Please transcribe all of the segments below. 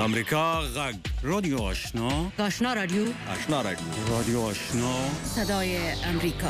امریکا غږ رادیو آشنا آشنا رادیو رادیو آشنا صدای امریکا.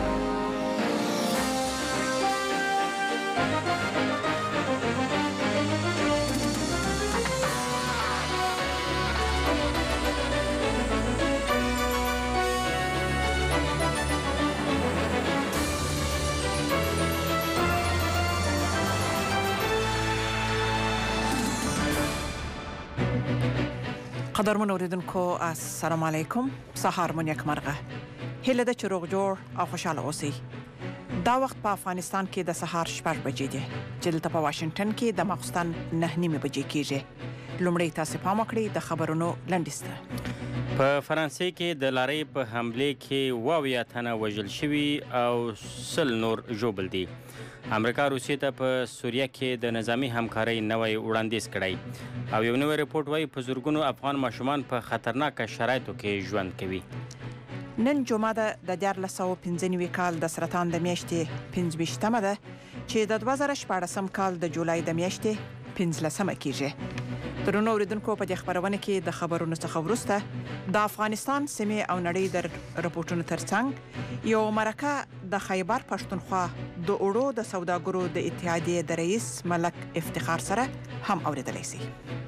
قدرمن اوریدونکو السلام علیکم. سهار مون یک مرغه هله د چروغ جوړ او خوشاله اوسئ. دا وخت په افغانستان کې د سهار 6 بجې دي چې دلته په واشنگټن کې د ماخستن 9:30 بجې کېږي. لومړی تاسو پام وکړئ د خبرونو لنډیسته. په فرانسې کې د لارۍ په حمله کې 28 تنه وژل شوي او 100 نور ژوبل دي. امریکا روسیې ته په سوریه کې د نظامی همکارۍ نوی وړاندیز کړی او یو نوی رپورټ وایي په زرګونو افغان ماشومان په خطرناکه شرایطو کې ژوند کوي. نن جمعه د 1995 کال د سرطان د میاشتې 25مه ده چې د 2014 کال د جولای د میاشتې 15مه کېږي. درنو اوریدونکو په دې خبرونه کې د خبرونو څخه وروسته د افغانستان سیمې او نړۍ د رپورټونو ترڅنګ یو مرکه د خیبر پښتونخوا د اوړو د سوداګرو د اتحادیې د رئیس ملک افتخار سره هم اوریدلای شي.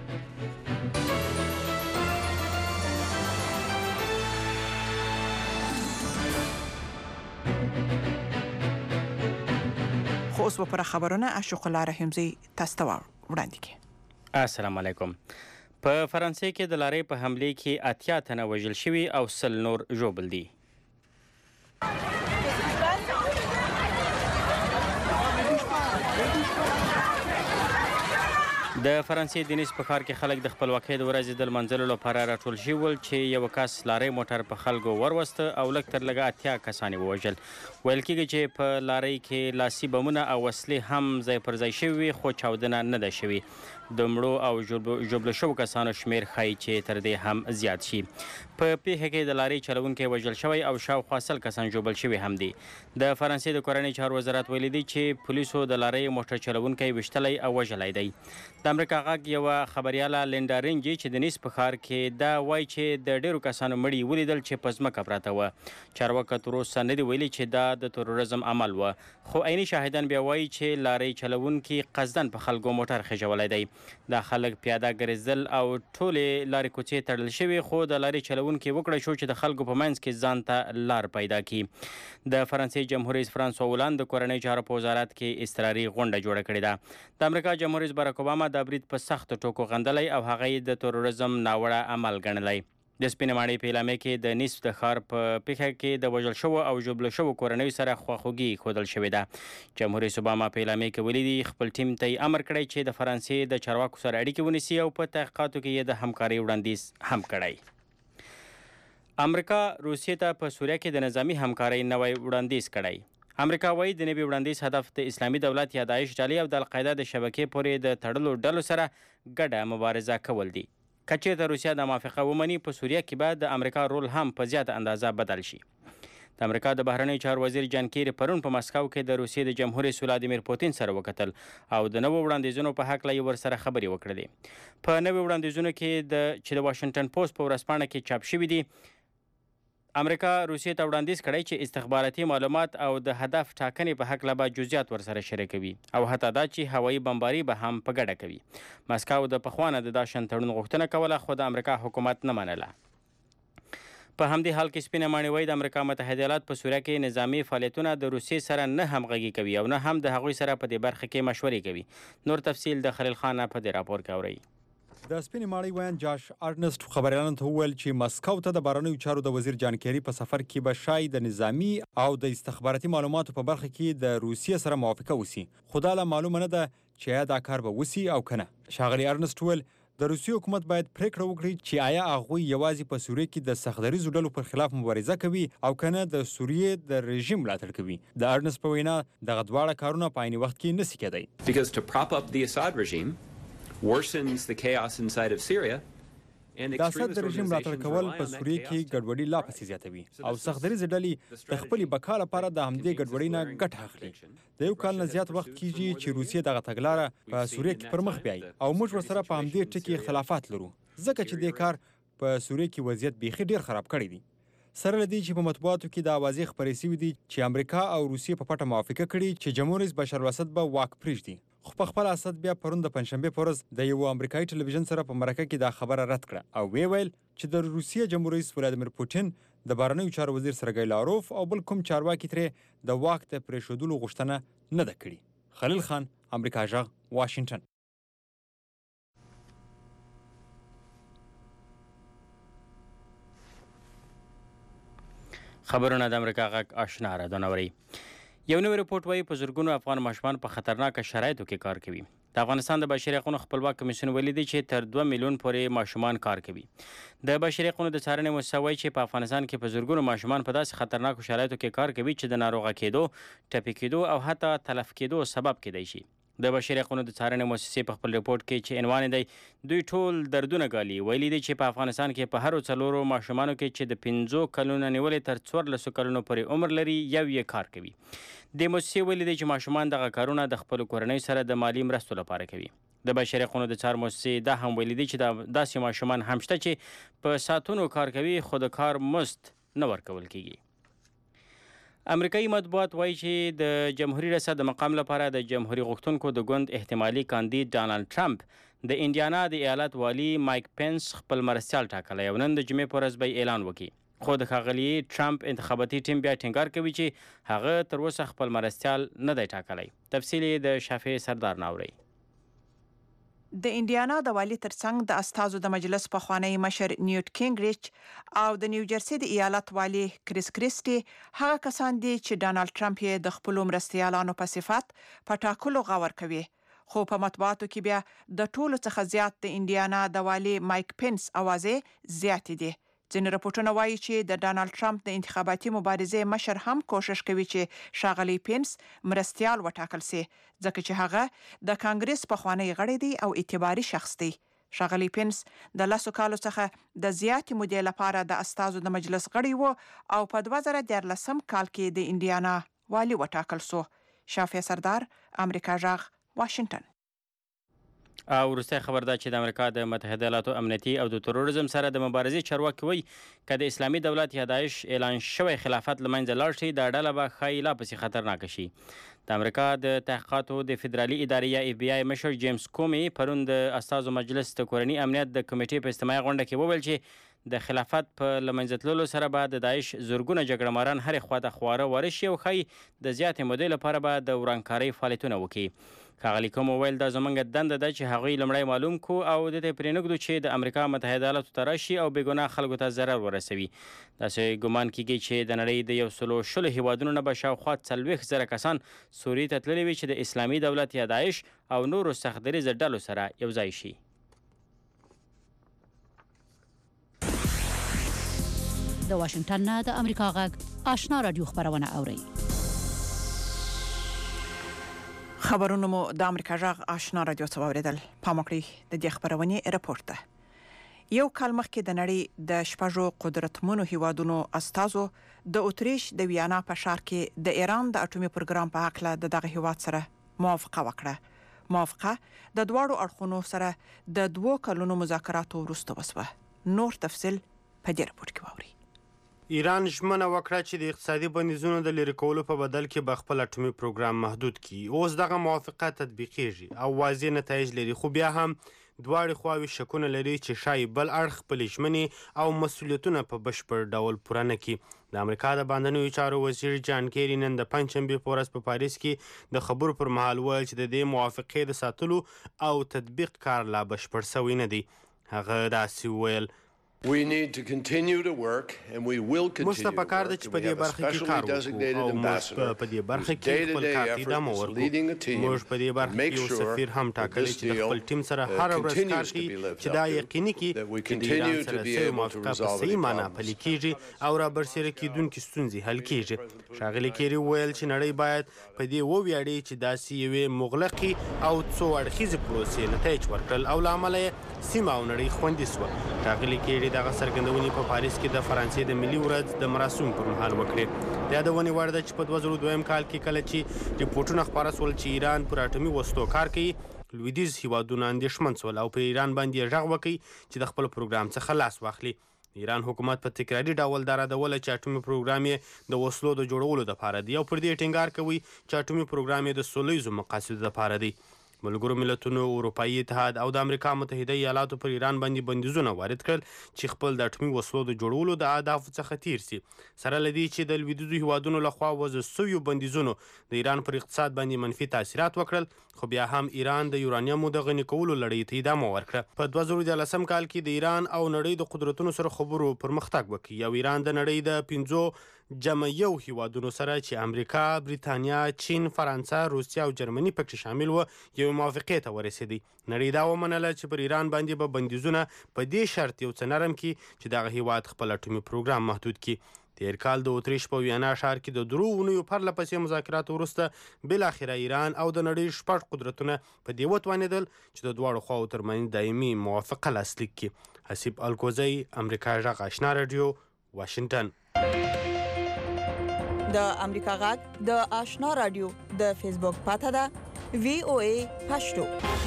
خو اوس په خبرونه اشوق الله رحیمزی تاسو ته وړاندې کوي. السلام علیکم. په فرانسې کې د لارۍ په حمله کې 80 تنه وژل شوي او 100 نور ژوبل دي. د فرانسې د نیس په ښار کې خلک د خپلواکۍ د ورځې د لمانځلو لپاره راټول شوي ول چې یو کس لارۍ موټر په خلکو وروسته او لږ تر لږه 80 کسان ووژل. ویل کېږي چې په لارۍ کې لاسي بمونه او وسلې هم ځای پر ځای شوي خو چاودنه نه ده شوې. د مړو او ژوبل شوو کسانو شمیر ښایي چې تر دې هم زیات شي. په پیښه کې د لارۍ چلوونکی وژل شوی او شاوخوا 100 کسان ژوبل شوي هم دي. د فرانسې د کورنۍ چارو وزارت ویلي دی چې پولیسو د لارۍ موټر چلوونکی ویشتلی او وژلی دی. د امریکا غږ یوه خبریاله لینډا رینجي چې د نیس په ښار کې دا وایي چې د ډیرو کسانو مړي ولیدل چې په ځمکه پراته وه. چارواکو تر اوسه نه دي ویلي چې دا د تروریزم عمل وه، خو عیني شاهدان بیا وایي چې لارۍ چلوونکي قصدن په خلکو موټر خیژولی دی. دا خلک پیاده ګرځېدل او ټولې لارې کوڅې تړل شوې، خو د لارې چلوونکي وکړی شو چې د خلکو په منځ کې ځان ته لار پیدا کړي. د فرانسې جمهور رئیس فرانسوا هولند د کورنۍ چارو په وزارت کې اضطراري غونډه جوړه کړې ده. د امریکا جمهور رئیس باراک اوباما دا برید په سختو ټکو غندلی او هغه یې د تروریزم ناوړه عمل ګڼلی. د سپینې ماڼۍ په اعلامیه کې د نیس د ښار په پیښه کې د وژل شوو او ژوبل شوو کورنیو سره خواخوږي ښودل شوې ده. جمهور رئیس اوباما په اعلامیه کې ویلي دي خپل ټیم ته یې امر کړی چې د فرانسې د چارواکو سره اړیکې ونیسي او په تحقیقاتو کې یې د همکارۍ وړاندیز هم کړی. امریکا روسیې ته په سوریه کې د نظامی همکارۍ نوی وړاندیز کړی. امریکا وایي د نوي وړاندیز هدف د اسلامي دولت یا داعش ډلې او د القاعده د شبکې پورې د تړلو ډلو سره ګډه مبارزه کول دي. که چېرته روسیه د موافقه ومني په سوریه کې به د امریکا رول هم په زیاته اندازه بدل شي. د امریکا د بهرنیو چارو وزیر جان کیری پرون په مسکو کې د روسیې د جمهور رئیس ولادیمیر پوتین سره وکتل او د نوو وړاندیزونو په هکله یې ورسره خبرې وکړلې. په نوو وړاندیزونو کې چې د واشنګټن پوسټ په ورځپاڼه کې چاپ شوي دي، امریکا روسیې ته وړاندیز کړی چې استخباراتي معلومات او د هدف ټاکنې په هکله به جزئیات ورسره شریکوي او حتی دا چې هوایي بمباري به هم په ګډه کوي. مسکو د پخوانه د داشن تړون غوښتنه کوله خو د امریکا حکومت نه منله. په همدې حال کې سپینه ماڼۍ وایي د امریکا متحده ایالات په سوریه کې نظامي فعالیتونه د روسیې سره نه همغږي کوي او نه هم د هغوی سره په دې برخه کې مشورې کوي. نور تفصیل د خلیل خان په دې راپور کې اورئ. د سپینې ماڼۍ ویان جاش ارنسټ خبریالانو ته وویل چې مسکو ته د بهرنیو چارو د وزیر جان کیری په سفر کې به شاید د نظامی او د استخباراتي معلوماتو په برخه کې د روسیې سره موافقه وسی، خو دا لا معلومه نه ده چې آیا دا کار به وسی او کنه. ښاغلي ارنسټ ویل د روسیې حکومت باید پریکړه وکړي چې آیا هغوی یوازې په سوریه کې د سختدریزو ډلو پر خلاف مبارزه کوي او کنه د سوریې د رژیم ملاتړ کوي. د ارنسټ په وینا دغه دواړه کارونه په عین وخت کې نشي کېدای. Because to prop up the Assad regime worsens the chaos inside of Syria د اسد د رژیم ملاتړ کول په سوریه کې ګډوډي لا پسې زیاتوي او سختدریځې ډلې د خپلې بقا لپاره د همدې ګډوډۍ نه ګټه اخلي. د یو کال نه زیات وخت کیږي چې روسیه دغه تګلاره په سوریه کې پر مخ بیایي او موږ ورسره په همدې ټکي اختلافات لرو ځکه چې دې کار په سوریه کې وضعیت بیخي ډیر خراب کړی دی. سره لدی چې په مطبوعاتو کې د اوازې خپرې شوې دي چې امریکا او روسیې په پټه موافقه کړې چې جمهور رئیس بشار الاسد به واک پرېږدي. خو په خپل اسد بیا پرون د پنځشنبه په ورځ د یو امریکایي ټلویزیون سره په مرکه کې دا خبره رد کړه او ویل چې د روسیې جمهور رئیس ولادیمیر پوتین د بهرنیو چارو وزیر سرګی لاروف او بل کوم چارواکي ترې د واک د پرېښودلو غوښتنه نه ده کړې. خلیل خان، امریکا غږ، واشنگټن. خبرونه د امریکا غږ آشنا راډیو. یو نوی رپورټ وایي په زرګونو افغان ماشومان په خطرناکه شرایطو کې کار کوي. د افغانستان د بشري حقوقو خپلواک کمیسیون ویلي دی چې تر 2 میلیون پورې ماشومان کار کوي. د بشري حقوقو د څارنې موسسه وایي چې په افغانستان کې په زرګونو ماشومان په داسې خطرناکو شرایطو کې کار کوي چې د ناروغه کېدو، ټپي کېدو او حتی تلف کېدو سبب کېدای شي. د بشري حقوقو د څارنې موسسې په خپل رپورټ کې چې عنوان دی دوی ټول دردونه ګالي ویلي دی چې په افغانستان کې په هرو 4 ماشومانو کې چې د 5 کلونو نیولې تر 14 کلونو پورې عمر لري یو یې کار کوي. د موسسې ویلي دی چې ماشومان دغه کارونه د خپل کورنۍ سره د مالی مرستو لپاره کوي. د بشري حقوقو د څار موسسې دا هم ویلي دی چې داسې ماشومان هم شته چې په ساعتونو کار کوي خو د کار مزد نه ورکول کیږي. امریکایي مطبوعات وایي چې د جمهوریت ریاست د مقام لپاره د جمهوریت غوښتونکو د ګوند احتمالي کاندید ډانلډ ټرمپ د انډیانا د ایالت والي مایک پنس خپل مرستیال ټاکلی او نن د جمعې په ورځ به اعلان وکړي. خو د ښاغلي ټرمپ انتخاباتي ټیم بیا ټینګار کوي چې هغه تر اوسه خپل مرستیال نه دی ټاکلی. تفصیل یې د شافعي سردار نه اورئ. د انډیانا د والي ترڅنګ د استازو د مجلس پخوانی مشر نیوټ کینګریچ او د نیوجرسي د ایالت والي کریس کریسټي هغه کسان دي چې ډانلډ ټرمپ یې د خپل مرستیالانو په صفت په ټاکلو غور کوي. خو په مطبوعاتو کې بیا د ټولو څخه زیات د انډیانا د والي مایک پنس اوازې زیات دي. ځینې راپورټونه وایي چې د ډانلډ ټرمپ د انتخاباتي مبارزې مشر هم کوشش کوي چې ښاغلي پنس مرستیال وټاکل سي ځکه چې هغه د کانګرس پخوانی غړی دی او اعتباري شخص دی. ښاغلي پنس د 10 کالو څخه د زیاتې مودې لپاره د استازو د مجلس غړی و او په 2014 کال کې د انډیانا والي وټاکل سو. شافعي سردار، امریکا غږ، واشنگټن. او وروستی خبر دا چې د امریکا د متحده ایالاتو امنیتي او د تروریزم سره د مبارزې چارواکي وایي که د اسلامي دولت یا داعش اعلان شوی خلافت له منځه لاړ شي دا ډله به ښایي لا پسې خطرناکه شي. د امریکا د تحقیقاتو د فدرالي ادارې یا اف بی آی مشر جیمز کومي پرون د استازو مجلس د کورني امنیت د کمیټې په اجتماعي غونډه کې وویل چې د خلافت په له منځه تللو سره به د داعش زرګونه جګړه ماران هرې خوا ته خواره واره شي او ښایي د زیاتې مودې لپاره به د ورانکارۍ فعالیتونه وکړي. ښاغلي کوم وویل دا زموږ دنده ده چې هغوی لومړی معلوم کو او د دې پرېنږدو چې د امریکا متحده ایالاتو ته راشي او بېګناه خلکو ته ضرر ورسوي. داسې ګمان کیږي چې د نړۍ د 120 هیوادونو نه به شاوخوا 40,000 کسان سوریې ته تللي وي چې د اسلامي دولت یا داعش او نورو سختدریځه ډلو سره یو ځای شي. د واشنگټن نه د امریکا غږ آشنا رادیو خبرونه اورئ. خبرونه مو د امریکا غږ آشنا رادیو څخه اوریدل. پام وکړئ د دې خبرونې رپورټ ده. یو کال مخکې د نړۍ د شپږو قدرتمنو هیوادونو استازو د اتریش د ویانا په ښار کې د ایران د اټومي پروګرام په حق له دغه هیواد سره موافقه وکړه. موافقه د دواړو اړخونو سره د 2 کلونو مذاکراتو وروسته وشوه. نور تفصیل په دې رپورټ کې واورئ. ایران ژمنه وکړه چې د اقتصادي بندیزونو د لرې کولو په بدل کې به خپل اټومي پروګرام محدود کړي. اوس دغه موافقه تطبیقیږي او واضح نتایج لري خو بیا هم دواړې خواوې شکونه لري چې شاید بل اړخ خپلې ژمنې او مسؤلیتونه په بشپړ ډول پوره نه کړي. د امریکا د بهرنیو چارو وزیر جان کیری نن د پنجشنبې په ورځ په پاریس کې د خبرو پر مهال وویل چې د دې موافقې د ساتلو او تطبیق کار لا بشپړ شوی نه دی. هغه داسې وویل موږ ته پکار ده چې په دې برخه کې کار وکړو او موږ په دې برخه کې خپل کار ته ادامه ورکړو. موږ په دې برخه کې یو سفیر هم ټاکلی چې د خپل ټیم سره هره ورځ کار کوي چې دا یقیني کړي چې د ایران سره سوې موافقه په صحیح معنا پلي کیږي او را برسېره کېدونکې ستونزې حل کیږي. ښاغلي کیري وویل چې نړۍ باید په دې وویاړي چې داسې یوې مغلقې او څو اړخیزې پروسې نتایج ورکړل او له امله یې سیمه او نړۍ خوندي شوه. ښاغلي کیري دغه څرګندونې په پاریس کې د فرانسې د ملي ورځ د مراسمو پر مهال وکړې. د یادونې وړ ده چې په 2002 کال کې کله چې ریپورټونه خپاره شول چې ایران پر اټومي وسلو کار کوي، لویدیځ هیوادونه اندېښمن شول او په ایران باندې یې غږ وکړ چې د خپل پروګرام څخه لاس واخلي. ایران حکومت په تکراري ډول دا ردوله چې اټومي پروګرام یې د وسلو د جوړولو دپاره دی او پر دې ټینګار کوي چې اټومي پروګرام یې د سوله ییزو مقاصدو دپاره دی. ملګرو ملتونو، اروپایي اتحاد او د امریکا متحده ایالاتو پر ایران باندې بندیزونه وارد کړل چې خپل د اټومي وسلو د جوړولو د اهدافو څخه تیر سي. سره له دې چې د لویدیځو هیوادونو لخوا وضع شویو بندیزونو د ایران پر اقتصاد باندې منفي تاثیرات وکړل، خو بیا هم ایران د یورانیمو د غني کولو لړۍ ته ادامه ورکړه. په 2013 کال کې د ایران او نړۍ د قدرتونو سره خبرو پرمختګ وکړي او ایران د نړۍ د 5 جمع یو هیوادونو سره چې امریکا، بریتانیا، چین، فرانسه، روسیه او جرمني پکې شامل و یو موافقې ته ورسېدی. نړۍ دا ومنله چې پر ایران باندې به بندیزونه په دې شرط یو څه نرم کړي چې دغه هیواد خپل اټومي پروګرام محدود کړي. تیر کال د اتریش په ویانا ښار کې د 3 اونیو پرله پسې مذاکراتو وروسته بالاخره ایران او د نړۍ 6 قدرتونه په دې وتوانېدل چې د دواړو خواو ترمنځ دایمي موافقه لاسلیک کړي. حسیب الکوزی، امریکا غږ آشنا رادیو، واشنگټن. د امریکا غږ د آشنا رادیو د فیسبوک پاته ده VOA پښتو.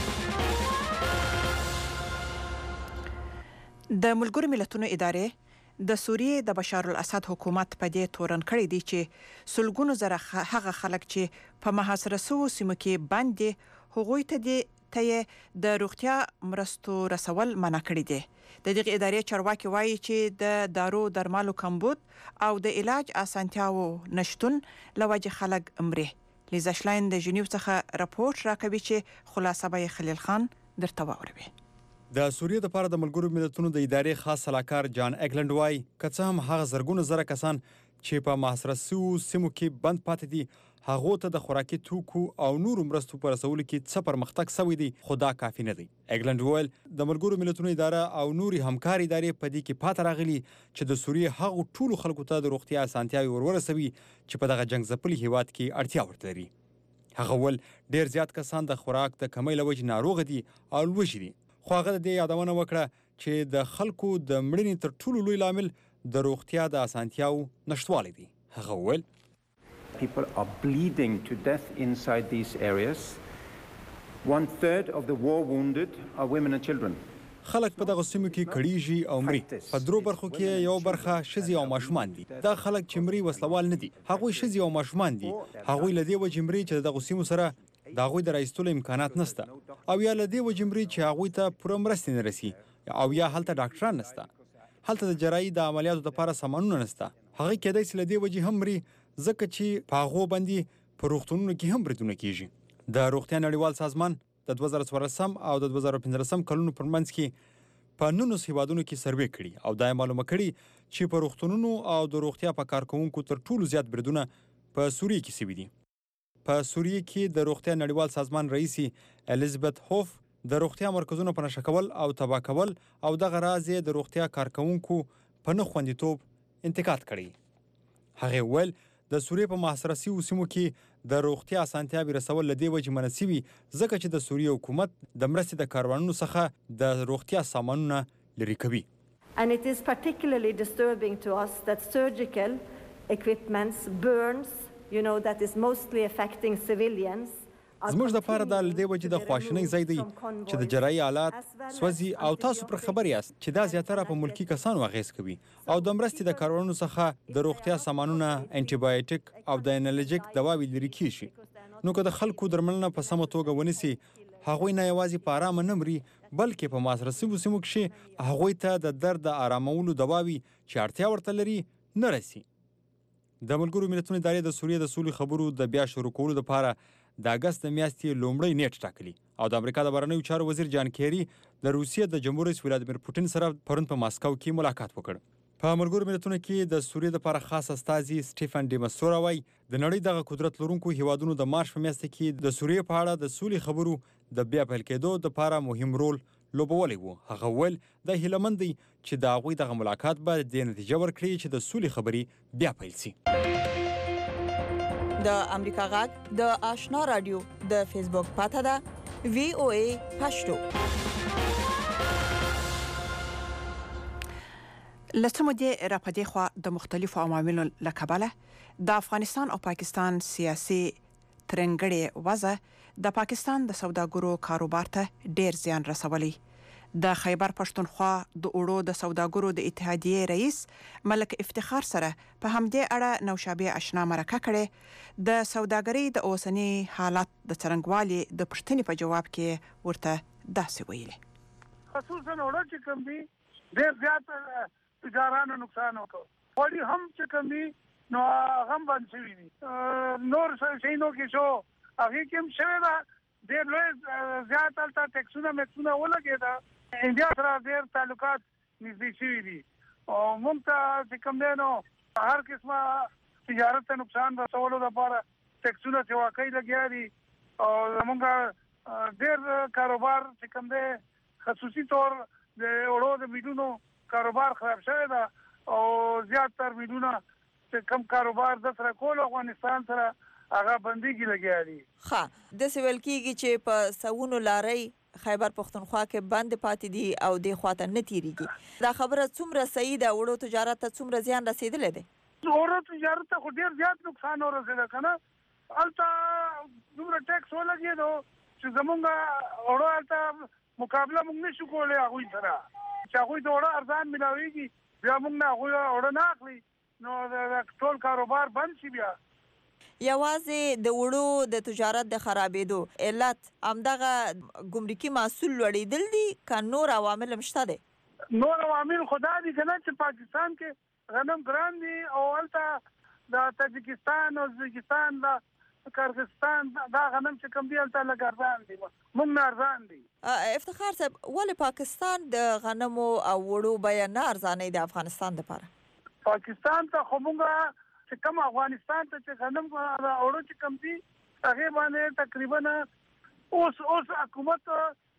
د ملګرو ملتونو ادارې د سوریې د بشار الاسد حکومت په دې تورن کړی دی چې سلګونو زره هغه خلک چې په محاصره شوو سیمو کې باندې هغوی ته د روغتیا مرستو رسول منع کړی دی. د دغه ادارې چارواکي وایي چې د دارو درمالو کمبود او د علاج اسانتیاو نشټون لوجه خلک مري. لیزا شلاین د جنیو څخه راپورټ راکوي چې خلاصه به خلیل خان درته واوروي. د سوریې لپاره د ملګرو ملتونو د ادارې خاص سلاکار جان اګلند وایي که څه هم هغه زرګونه زره کسان چې په محاصره شویو سیمو کې بند پاتې دي هغو ته د خوراکي توکو او نورو مرستو په رسولو کې څه پرمختګ شوی دی، خو دا کافي نه دی. اګلند وویل د ملګرو ملتونو اداره او نوري همکار ادارې په دې کې پاتې راغلي چې د سوریې هغو ټولو خلکو ته د روغتیا اسانتیاوې ورسوي چې په دغه جنګ ځپلي هیواد کې اړتیا ورته لري. هغه وویل ډېر زیات کسان د خوراک د کمۍ له وجې ناروغه دي او لوږې دي، خو هغه د دې یادونه وکړه چې د خلکو د مړینې تر ټولو لوی لامل د روغتیا د اسانتیاو نشتوالی دی. هغه وویل People are bleeding to death inside these areas. 1/3 of the war wounded are women and children. خلک په دغه سیمو کې کړيږي او مري. په درو برخو کې یو برخه ښځې او ماشومان دي. دا خلک چې مري وسلوال نه دي، هغوی ښځې او ماشومان دي. هغوی له دې وجې مري چې دغه سیمو سره د هغوی د رایستلو امکانات نشته، او یا له دې وجې مري چې هغوی ته پوره مرستې نه رسي، او یا هلته ډاکټران نشته، هلته د جراحي د عملیاتو لپاره سامانونه نشته. هغه کېدای شي له دې وجې هم مري ځکه چې په هغو باندې په روغتونونو کې هم بریدونه کېږي. د روغتیا نړیوال سازمان د 2014 او د 2015 کلونو پر منځ کې په 19 هیوادونو کې سروې کړي او دا معلومه کړي چې په روغتونونو او د روغتیا په کارکوونکو تر ټولو زیات بریدونه په سوریې کې شوي دي. په سوریې کې د روغتیا نړیوال سازمان رئیس الیزابت هوف د روغتیا مرکزونو په نشه کول او تباه کول او دغه راز د روغتیا کارکوونکو په نه خوندیتوب انتقاد کړی. هغه ویل د سوریې په محاصره شویو سیمو کې د روغتیا اسانتیاوې رسول له دې وجې منع شوي ځکه چې د سوریې حکومت د مرستې د کاروانونو څخه د روغتیا سامانونه لرې کوي. And it is particularly disturbing to us that surgical equipment burns, that is mostly affecting civilians. زموږ دپاره دا له دې وجې د خواشینۍ ځای دی چې د جراحي آلات سوځي او تاسو پر خبر یاست چې دا زیاتره په ملکي کسانو اغېز کوي او د مرستې د کاروانونو څخه د روغتیا سامانونه، انټي بایوټیک او د انالجیک دواوې لرې کیږي. نو که د خلکو درملنه په سمه توګه ونیسي، هغوی نه یوازې په ارامه نه مري بلکې په محاصره شویو سیمو کې هغوی ته د درد د ارامولو دواوې چې اړتیا ورته لري نه رسي. د ملګرو ملتونو ادارې د سوریې د سولې خبرو د بیا شروع کولو لپاره د اګست د میاشتې لومړی نیټ ټاکلی او د امریکا د بهرنیو چارو وزیر جان کیری د روسیې د جمهور رئیس ولادیمیر پوتین سره پرون په ماسکو کې ملاقات وکړ. په ملګرو ملتونو کې د سوریې لپاره خاص استازي سټیفن ډیمسورا وایي د نړۍ دغه قدرت لرونکو هیوادونو د مارچ په میاشت کې د سوریې په اړه د سولې خبرو د بیا پیل کېدو لپاره مهم رول لوبولی و. هغه ویل د هیله مند دی چې د هغوی دغه ملاقات به د نتیجه ورکړي چې د سولې خبرې بیا پیل شي. د امریکا غږ د آشنا رادیو د فیسبوک پاته ده VOA پښتو. لڅمو دې راپدې خو د مختلفو عواملو له کبله د افغانستان او پاکستان سیاسي ترنګړې وضع د پاکستان د سوداګرو کاروبار ته ډیر زیان رسولی. د خیبر پښتونخوا د اوړو د سوداګرو د اتحادیې رئیس ملک افتخار سره په همدې اړه نوشابه آشنا مرکه کړي. د سوداګرۍ د اوسنی حالات د څرنګوالي د پښتنې په جواب کې ورته داسې ویلي. خصوصا اوړه چې کوم دي ډیر زیات تجارانو نقصان وکړ. وړي هم چې کوم دي نو هم باندې شوي دي. نور شینو کې شو هغه کوم شوی دا ډیر لوی زیات الته ټیکسونه مکسونه ولګېدا. انډیا سره ډیر تعلقات نږدې شوي دي او موږ ته چې کوم دی نو هر قسمه تجارت ته نقصان رسولو لپاره ټیکسونه چې واقعي لګیا دي او موږ ډیر کاروبار چې کوم دی خصوصي طور د اوړو د میډونو کاروبار خراب شوی دا او زیاتره میډونه چې کم کاروبار د سره کول افغانستان سره هغه بنديږي لګیا دي. ښه د سویل کېږي چې په سونو لارۍ خیبر پښتونخوا کې بند پاتې دي او د خواته نه تیریږي. دا خبره څومره صحیح ده؟ وړو تجارت ته څومره زیان رسیدلی دی؟ وړو تجارت ته خو ډیر زیات نقصان ورسېده کنه. الته دومره ټیکس ولګېدو چې زمونږ وړو الته مقابله موږ نشو کولی هغوی سره. چې هغوی د وړو ارزان ملاویږي بیا موږ نه هغوی وړو نه اخلي نو د ټول کاروبار بند شي. بیا یوازې د وړو د تجارت د خرابېدو علت همدغه ګمرکي محصول لوړېدل دي که نور عوامل هم شته دی؟ نور عوامل خو دا دي که نه چې پاکستان کې غنم ګران دي او هلته د تاجکستان او ازبکستان د کارګستان دا غنم چې کوم دي هلته لږ ارزان دي، موږ نه ارزان دي. افتخار صاحب ولې پاکستان د غنمو او وړو بیه نه ارزانوي د افغانستان دپاره؟ پاکستان ته خو موږ چې کوم افغانستان ته چې غنم اوړو چې کوم دي هغې باندې تقریبا اوس حکومت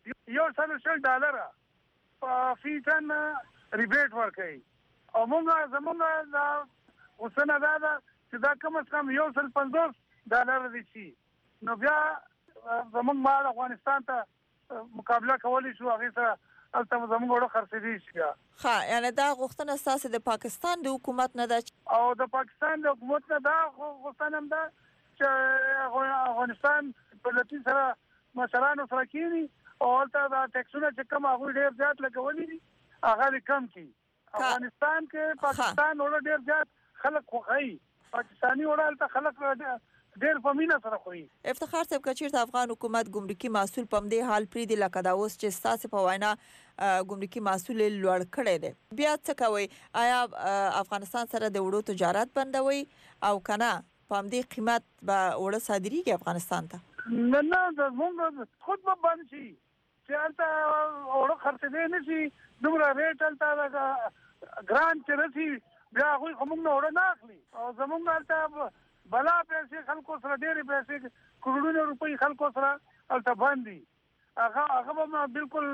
$100 په فی ټن ریبیټ ورکوي او موږ زموږ دا غوښتنه دا ده چې دا کم از کم $150 دي شي نو بیا زموږ مال افغانستان ته مقابله کولی شو هغې سره هلته زموږ وړو خرڅېدی شي. ښه یعنې دا غوښتنه ستاسې د پاکستان د حکومت نه ده او د پاکستان د حکومت نه دا غوښتنه هم ده چې افغانستان دولتي سره مشرانو سره کېني او هلته دا ټیکسونه چې کوم هغوی ډېر زیات لګولي دي هغه دې کم کړي. افغانستان کې پاکستان وړه ډېر زیات خلک خوښوي. پاکستاني وړه هلته خلک ډېر په مینه سره خوري. افتخار صاحب که چېرته افغان حکومت ګمرکي محصول په همدې حال پرېږدي لکه دا اوس چې ستاسې په وینا ګمرکي محصول یې لوړ کړی دی بیا څه کوئ؟ آیا افغانستان سره د وړو تجارت بندوئ او که نه په همدې قیمت به وړه صادرېږي افغانستان ته؟ نه زموږ خود به بند شي چې هلته وړه خرڅېدی نه شي دومره ریټ هلته ګران چې رسي بیا هغوی خو موږ نه وړه نه اخلي او زموږ هلته بلا پیسې خلکو سره ډېرې پیسې کروڑونه روپۍ خلکو سره هلته بند دي. هغه به بالکل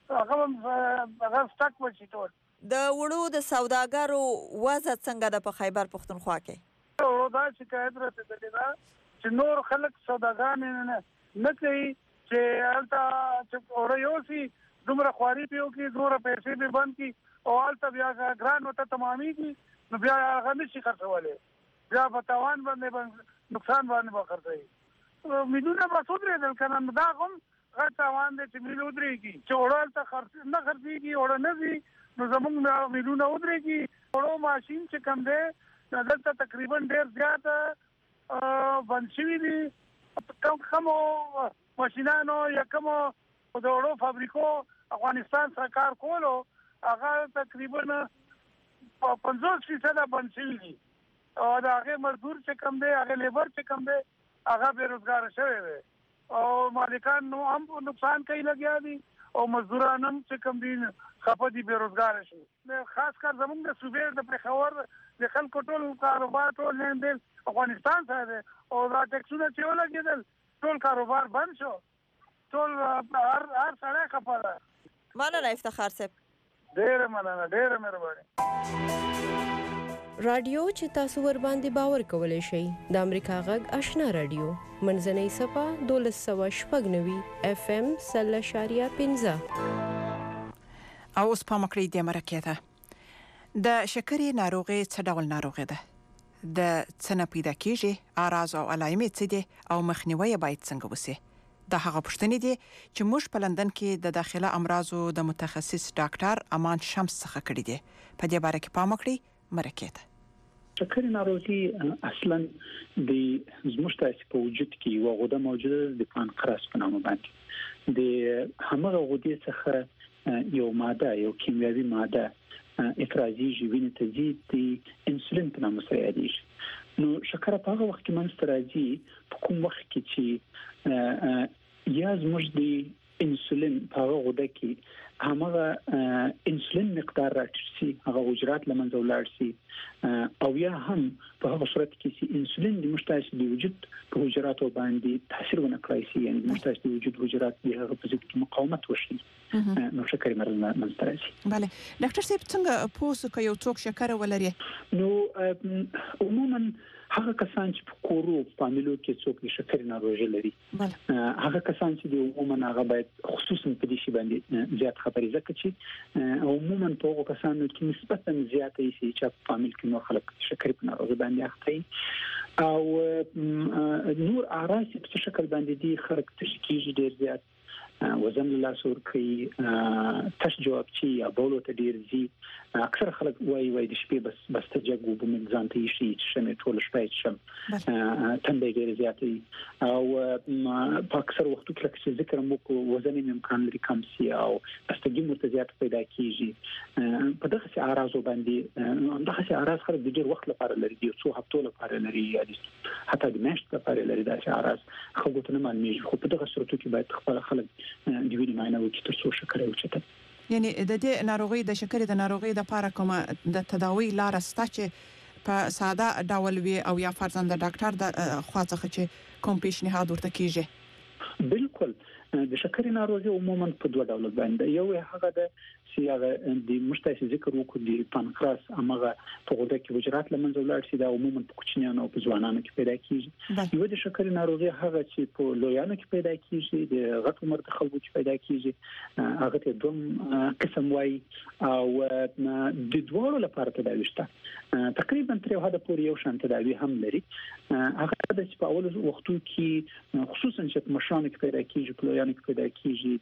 هغه سټک به شي ټول. د وړو د سوداګرو وضع څنګه ده په خیبر پښتونخوا کې؟ وړو دا شکایت رسېدلې ده چې نور خلک سوداګان نه کوي چې هلته چې وړه یوسي دومره خواري پې وکړي دومره پیسې پې بند کړي او هلته بیا ګران ورته تمامېږي نو بیا هغه نه شي خرڅولی بیا په تاوان باندې نقصان باندې به خرڅوي. میلیونه به ودرېدل که نه دا هم غټ تاوان دی چې میل ودرېږي چې وړه هلته نه خرڅېږي وړه نه ځي نو زموږ میلیونه ودرېږي. وړو ماشین چې کوم دی دلته تقریبا ډېر زیات بند شوي دي. کمو ماشینانو یا کمو د وړو فابریکو افغانستان سره کار کولو هغه تقریبا 50% بند شوي دي او د هغې مزدور چې کوم دی هغې لیبر چې کوم دی هغه بیروزګار شوی دی او مالکان نو هم نقصان کوي لګیا دي او مزدوران هم چې کوم دي خپه دي بیروزګار شي خاص کار زموږ د صوبې د پېښور د خلکو ټول کاروبار ټول لیندل افغانستان سره دی او دا ټیکسونه چې ولګېدل ټول کاروبار بند شو ټول هر سړی خپه ده. مننه افتخار صاحب. ډېره مننه ډېره مهرباني. رادیو چې تاسو ور باندې باور کولای شئ د امریکا غږ آشنا رادیو منځنۍ صفه 1290 FM 0.15 او اوس په مکړې د مرکه ده د شکرې ناروغي څه ډول ناروغي ده د څنګه پیدا کیږي اعراض او علامات څه دي او مخنیوي باید څنګه وسی دا هغه پوښتنې دي چې موږ په لندن کې د داخله امراضو د متخصص ډاکټر امان شمس څخه کړې دي په دې باره کې پام وکړئ مرکه ده. شکرې ناروغي اصلا د زموږ په وجود کې یو غده موجوده د پانکراس په نامه باندې د همغه غدې څخه یو ماده یو کیمیاوي ماده افرازي وینې ته ځي د انسولین په نامه سره یادېږي. نو شکر په هغه وخت کې منځ راځي په کوم وخت کې چې یا زموږ د انسولین په هغه غده کې همغه انسولین مقدار راټیټ شي هغه حجرات لمنځه ولاړ شي او یا هم په هغه صورت کې چې انسولین د مشتاش د وجود په حجراتو باندې تاثیر ونه کوي یعنی د مشتاش د وجود حجرات د هغه په ضد کې مقاومت وشي نو شکر مرض منځ راځي. bale ډاکټر صاحب څنګه پوسو کوي یو څوک شکر ولري؟ نو عموما هغه کسان چې په کورو فامیلو کې څوک د شکر ناروغي لري هغه کسان چې د عموما هغه باید خصوصا په دې شی باندې زیات خبرې زکه چې عموما په هغه کسانو کې نسبتا زیاته شي چې فامیل کې نور خلک شکر په ناروغي باندې اخته او نور اعراض په شکل باندې دي خلک تشکیږي ډیر زیات وزن له لاسور کوي تش جواب چی یا بولو ته ډیر زی اکثر خلک وای د شپې بس ته جګو په منځان ته شي چې شمه ټول شپه شم تنده ډیر زیاتې او په اکثر وختو کې چې ذکر مو کو وزن یې امکان لري کم سي او استګي مرتزيات پیدا کیږي په دغه اعراض باندې دغه اعراض خلک د ډیر وخت لپاره لري د څو هفتو لپاره لري یا حتی د میاشت لپاره لري دا اعراض خلکو ته نه معلومیږي خو په دغه صورتو کې باید خپل خلک د وینې معاینه وکړي تر څو شکر اوچته. یعنی د دې ناروغي د شکرې د ناروغي د لپاره کومه د تداوی لار ستا چې په ساده ډول وي او یا فرضاً د ډاکټر د خواڅخه چې کوم پیشنهاد ورته کیږي؟ بالکل د شکرې ناروغي عموما په دوه ډول باندې یو هغه د چې د مشتاش ذکر وکړو د پانکراس هغه په غوډه کې حجرات لمنځه ولاړ شي دا عموما په کوچنیانو او په ځوانانو کې پیدا کیږي. یو د شکرې ناروغي هغه چې په لویانو کې پیدا کیږي د غټ عمر د خلکو کې پیدا کیږي هغه ته دوم قسم وای او د دوړو لپاره تداوی شته تقریبا تر یو حد پورې یو شان تداوی هم لري هغه د په اول وختو کې خصوصا چې مشرانو کې پیدا کیږي په لویانو کې پیدا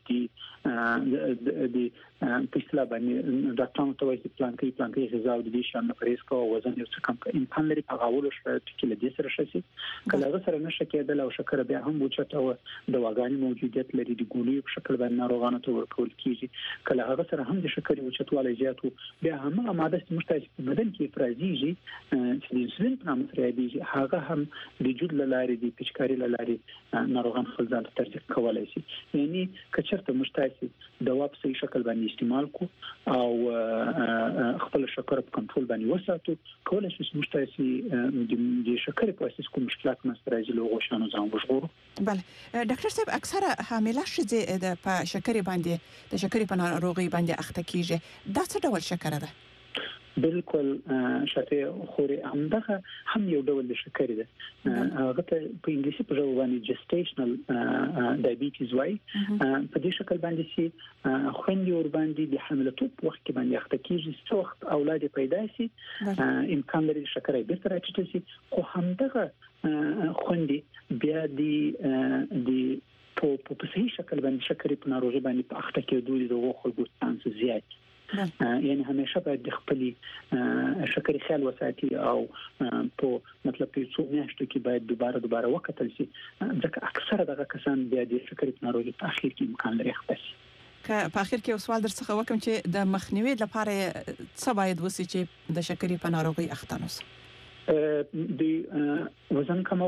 کیږي د په اصطلاح باندې ډاکټرانو ته وایي پلان کې غذا او د دې شان پرېز کو وزن یو څه کم کوي امکان لري په غاولو شرایط کې له دې سره شي کله هغه سره نشه کېدل او شکر بیا هم وچته او دواګانې موجودیت لري د ګولې په شکل باندې ناروغانو ته ورکول کیږي کله هغه سره هم د شکر وچتواله زیاتو بیا هم ماده چې مشتاش په بدن کې افرازيږي چې د انسولین په نامه سره دی هغه هم د وجود لارې د پچکاري لارې ناروغان خپل ځان ته ترتیب کولای شي یعنی کچرته مشتاش دوا په صحیح شکل باندې استعمال کو او خپل شکر په کنټرول باندې وساتو کولای شي مشتاش د شکر په اساس کوم مشکلات مستراجي له غوښانو ځان وژغورو. بله ډاکټر صاحب اکثره حامله ښځې د په شکر باندې د شکر په ناروغي باندې اخته کیږي دا څه ډول شکر ده؟ بالکل شته خوري همدغه هم یو ډول د شکر ده هغه ته په انګلیسي په ژبه باندې جسټیشنل ډایبیټیز وای په دې شکل باندې چې خوندې ور باندې د حملتوب وخت کې باندې اخته کیږي څو وخت اولاد پیدا شي امکان لري شکر یې بیرته راټیټ شي خو همدغه خوندې بیا د په صحیح شکل باندې شکر په ناروغي باندې په اخته کېدو د غوښو ګوتانس زیات یعنی همیشه باید د خپل شکر خیال وساتي او په مطلب په څو میاشتو کې باید دوباره وکتل شي ځکه اکثره دغه کسان بیا د شکر ناروغي په اخر کې امکان لري خپل که په اخر کې سوال در څخه وکم چې د مخنیوي لپاره څه باید وسی چې د شکر په ناروغي اخته نوس د وزن کمول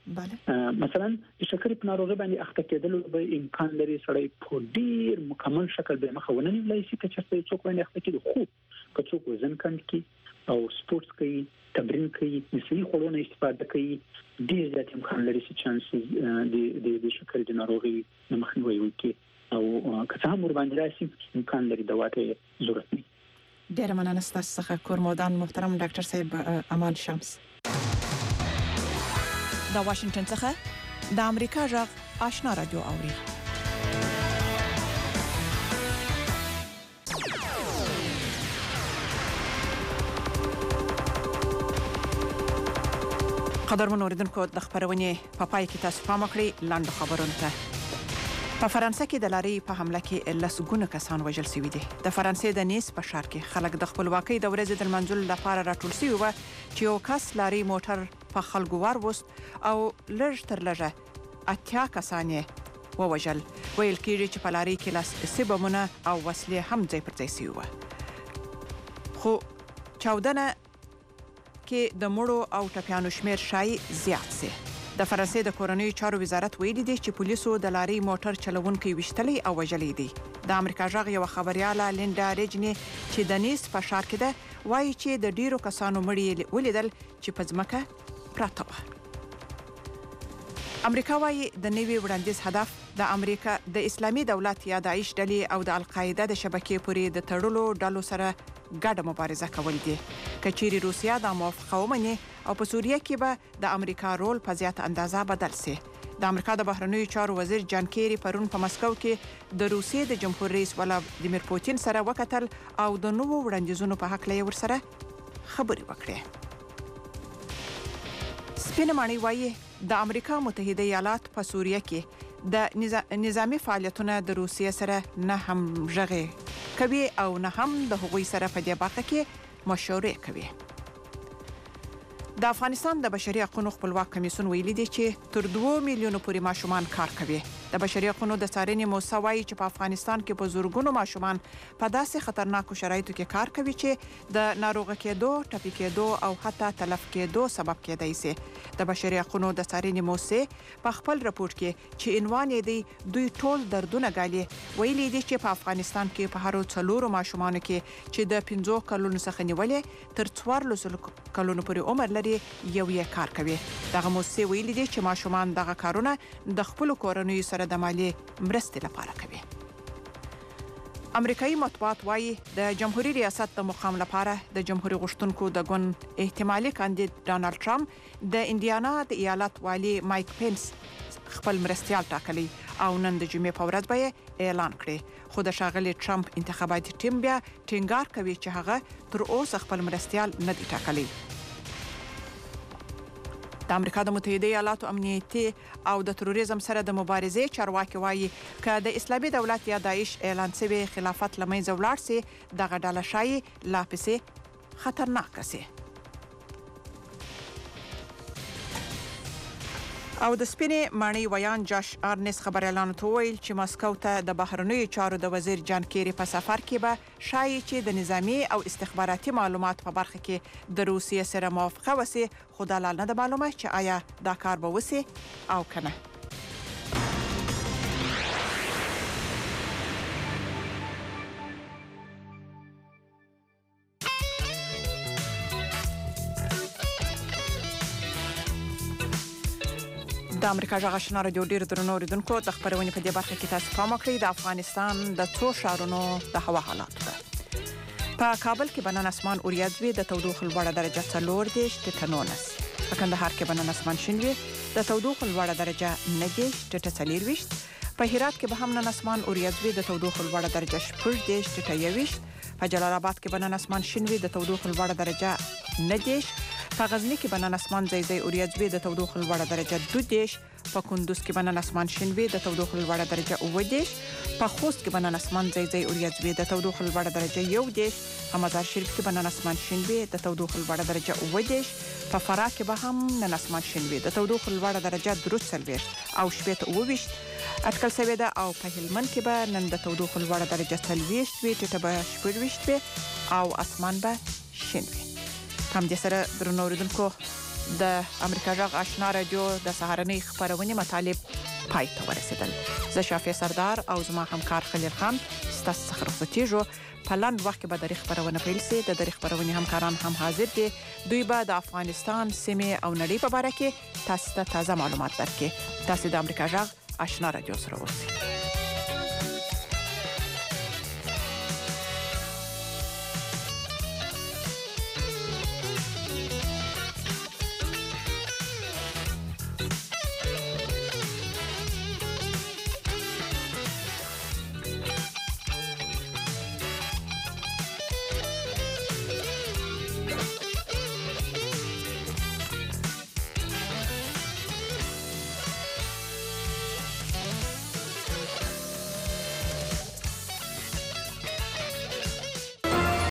مثلا د شکرې په ناروغي باندې اخته کېدل به امکان لري سړی په ډیر مکمل شکل به مخه ونه نیولای شي که چېرته څوک باندې اخته کېږي خو که څوک وزن کم کړي او سپورت کوي تمرین کوي د صحي خوړو نه استفاده کوي ډیر زیات امکان لري چې چانس د شکرې د ناروغي مخنیوي وکړي او که څه هم ور باندې راشي امکان لري دوا ته ضرورت نه. ډیر مننه ستاسو څخه کورمودان محترم ډاکټر صاحب امان شمس. دا واشنگټن څخه د امریکا غږ آشنا رادیو اوري. قدرمن اوریدونکو د خبرونې په پای کې تاسو پام وکړئ لاندې خبرونه ته. په فرانسه کې د لارۍ په حمله کې لسګونه کسان وژل شوي دي. د فرانسې د نیس په ښار کې خلک د خپلواکۍ د ورځې د لمانځلو لپاره راټول شوي وو چې یو کس لارۍ موټر په خلکو واروست او لږ تر لږه 80 کسان یې ووژل. ویل کېږي چې په لارۍ کې لاسي بمونه او وسلې هم ځای پر ځای شوي وو. خو چاودنه کې د مړو او ټپیانو شمیر شایي زیات سي. د فرانسې د کورنیو چارو وزارت ویلي دی چې پولیسو د لارۍ موټر چلوونکي وشتلی او وژلی دی. د امریکا غږ یو خبرياله لیندا ریجنی چې د نیس په ښار کې ده وایي چې د ډیرو کسانو مړي ولیدل چې په ځمکه پراته وو. امریکا وایي د نوي وړاندیز هدف د امریکا د اسلامي دولت یا داعش ډلې او د القاعده د شبکې پورې د تړلو ډلو سره ګډه مبارزه کول دي. کچيري روسیا د موافقه ومني او په سوریه کې به د امریکا رول په زیات اندازه بدل سي. د امریکا د بهرنیو چارو وزیر جان کیری پرون په مسکو کې د روسیې د جمهور رئیس ولادیمیر پوتین سره وکتل او د نوو وړاندیزونو په حق لې ورسره خبرې وکړې. سپینمانی وایي د امریکا متحده ایالات په سوریه کې د نظامی فعالیتونه د روسیې سره نه هم ژغې کوي او نه هم د هغوی سره په دې برخه کې مشورې کوي. د افغانستان د بشري حقوقو خپلواک کمیسیون ویلي دی چې تر 2 میلیونو پورې ماشومان کار کوي. د بشري حقوقو د څارنې موسسه وایي چې په افغانستان کې په زورګونو ماشومان په داسې خطرناکو شرایطو کې کار کوي چې د ناروغ کېدو، ټپي کېدو او حتی تلف کېدو سبب کېدای شي. د بشري حقوقو د څارنې موسسه په خپل راپور کې چې عنوان یې دی دوی ټول دردونه ګالي ویلي دی چې په افغانستان کې په هر 4 ماشومانو کې چې د 15 کلونو څخه نیولې تر 14 کلونو پورې عمر لري یو یې کار کوي. دغه موسسه ویلي دی چې ماشومان دغه کارونه د خپل کورنیو سره د مالی مرستې لپاره کوي. امریکایي مطبوعات وایي د جمهوریت ریاست د مقام لپاره د جمهوریت غوښتونکو د ګوند احتمالي کاندید ډانلډ ټرمپ د انډیانا د ایالت والي مایک پینس خپل مرستيال ټاکلی او نن د جمعې په ورځ به اعلان کړي. خو د ښاغلي ټرمپ انتخاباتي ټیم بیا ټینګار کوي چې هغه تر اوسه خپل مرستيال نه دی ټاکلی. د امریکا د متحده ایالاتو امنیتي او د تروریزم سره د مبارزې چارواکي وایي چې د اسلامي دولت یا داعش اعلان شوی خلافت لمنځه ولاړ سي دغه ډله شایي لا پسې خطرناک سي. او د سپینې ماڼۍ ویان جاش ارنس خبريالانو ته ویل چې مسکو ته د بهرنیو چارو د وزیر جان کیری په سفر کې به شایي چې د نظامی او استخباراتي معلومات په برخه کې د روسیې سره موافقه وسی خو د لاله د معلومه چې آیا دا کار به وسی او کنه. د امریکا غږ آشنا رادیو ډیر درنو اوریدونکو د خبرونې په دې برخه کې تاسو پام وکړئ د افغانستان د څو ښارونو د هوا حالات ته. په کابل کې بنان اسمان اوریځوي د تودوخې لوړه درجه 14 ټکه 19. په کندهار کې بنان اسمان شینوي د تودوخې لوړه درجه 9 ټکه 24. په هرات کې به هم نن اسمان اوریځوي د تودوخې لوړه درجه 15 ټکه 21. په جلال آباد کې بنان اسمان شینوي د تودوخې لوړه درجه 9. په غزنی کې بنان اسمان ځای اوریځوي د تودوخې لوړه درجه 22. په کندوز کې بنان اسمان شینوي د تودوخې لوړه درجه 19. په خوست کې بنان اسمان ځای اوریځوي د تودوخې لوړه درجه 11. په مزار شریف کې بنان اسمان شینوي د تودوخې لوړه درجه 19. په فراه کې به هم نن اسمان شینوي د تودوخې لوړه درجه 23 او شپې ته 22 اټکل شوی ده. او په هلمند کې به نن د تودوخې لوړه درجه 40 وي ټیټه به 14 وي او اسمان به شین وي. هم دې سره درنو اوریدونکو د امریکا جغ آشنا رادیو د سهارنۍ خبرونه مطالب پای ته ورسېدل. زه شافیه سردار او زما همکار خلیل خان ستاسو څخه رخصتېږو. په لاند وخت کې به د خبرونه پیل سي. د خبرونې همکاران هم حاضر دي. دوی به د افغانستان سیمې او نړۍ په اړه کې تاسو ته تازه معلومات درکړي. تاسو د امریکا جغ آشنا رادیو سره اوسئ.